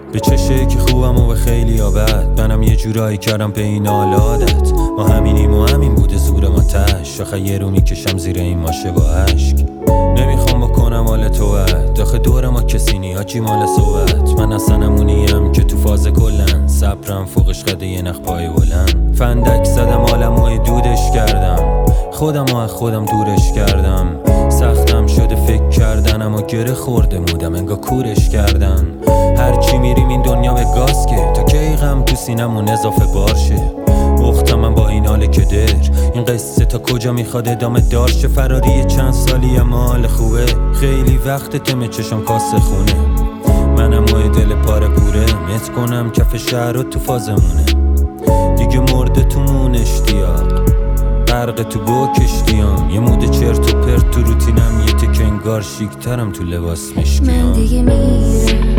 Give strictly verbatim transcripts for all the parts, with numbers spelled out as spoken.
به چشه که خوبم و به خیلی یا بد، منم یه جورایی کردم به این عادت. ما همینیم و همین بوده زور ما تش، آخه یه رو میکشم زیر این ماشه با عشق. نمیخوام بکنم حال تو بد، داخل دور ما کسی نی هاچی مال صحبت. من اصلا نمونیم که تو فاز کلن، صبرم فوقش قده یه نخ پای بلند. فندک زدم عالمو دودش کردم، خودم و از خودم دورش کردم. سختم شده فکر کردن اما گره خورده مودم انگا کورش کردن. هرچی میریم این دنیا به گاز که تا کی غم تو سینمون اضافه بارشه. اختم من با این حاله که در این قصه تا کجا میخواد ادامه دارشه. فراری چند سالی اما حال خوبه، خیلی وقت تمه چشم کاسه خونه. منم و دل پاره پوره مت کنم کف شهر و تو فازمونه. دیگه مرده تو مون اشتیاق، غرق تو با کشتیام. یه موده چرت و پرت تو روتینم، یه تک انگار شیکترم تو لباس مشکیام. من دیگه میرم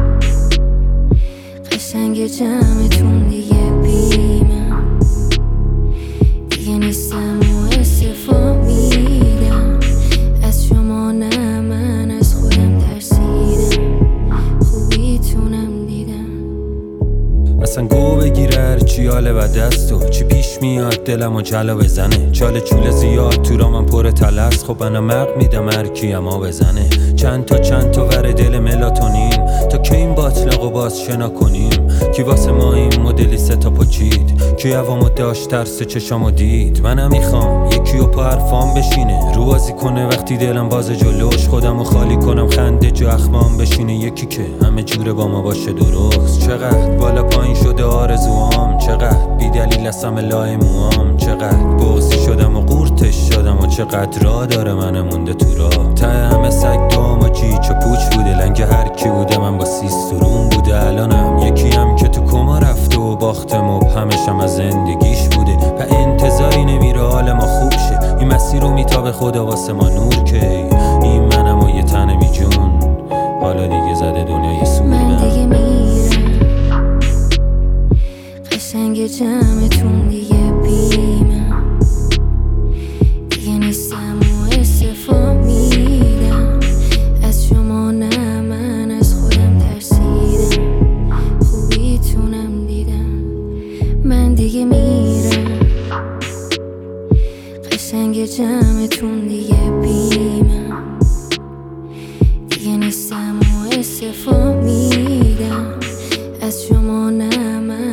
قشنگ جمعتون دیگه بیمم، دیگه نیستم و استفا میدم از شما. نه من از خودم ترسیدم، خوبیتونم دیدم. اصلا گو بگیره هرچی حاله و دستو چی پیش میاد دلم و جلا بزنه. چاله چوله زیاد تو را من پر تلس، خب منم مق میدم هرکی اما بزنه. چند تا چند تا ور دل ملاتونین، تا که این باطلاق و باز شنا کنیم. کی واسه ما این مدلی ستا پچید، کی هوامو داشت ترس چشامو دید. منم میخوام یکی و پا حرفام بشینه، رو بازی کنه وقتی دلم باز جلوش. خودمو خالی کنم خنده جو اخمام بشینه، یکی که همه جوره با ما باشه درست. چقدر بالا پایین شده آرزوام، چقدر بی دلیل اسم لای موام. چقدر بغضی شدم و قورتش شدم و چقدر را داره من مونده تو راه. ته همه سگ دوام و چیچ و پوچ بوده، لنگ هر کی بوده من با سیسترون بوده. الانم یکی هم که تو کما رفته و باخته مبهمشم از زندگیش بوده. و انتظاری نمیره حال ما خوب شه، این مسیر رو میتابه خدا واسه ما نور که. این منم و یه تن بی جون، حالا دیگه زده دنیای سودم. من دیگه میرم قشنگ جمعتون دیگه بیمم، دیگه نیستم و استفا میدم از شما. نه من از خودم ترسیدم، خوبیتونم دیدم. من دیگه میرم قشنگ جمعتون دیگه بیمم، دیگه نیستم و استفا میدم از شما. نه من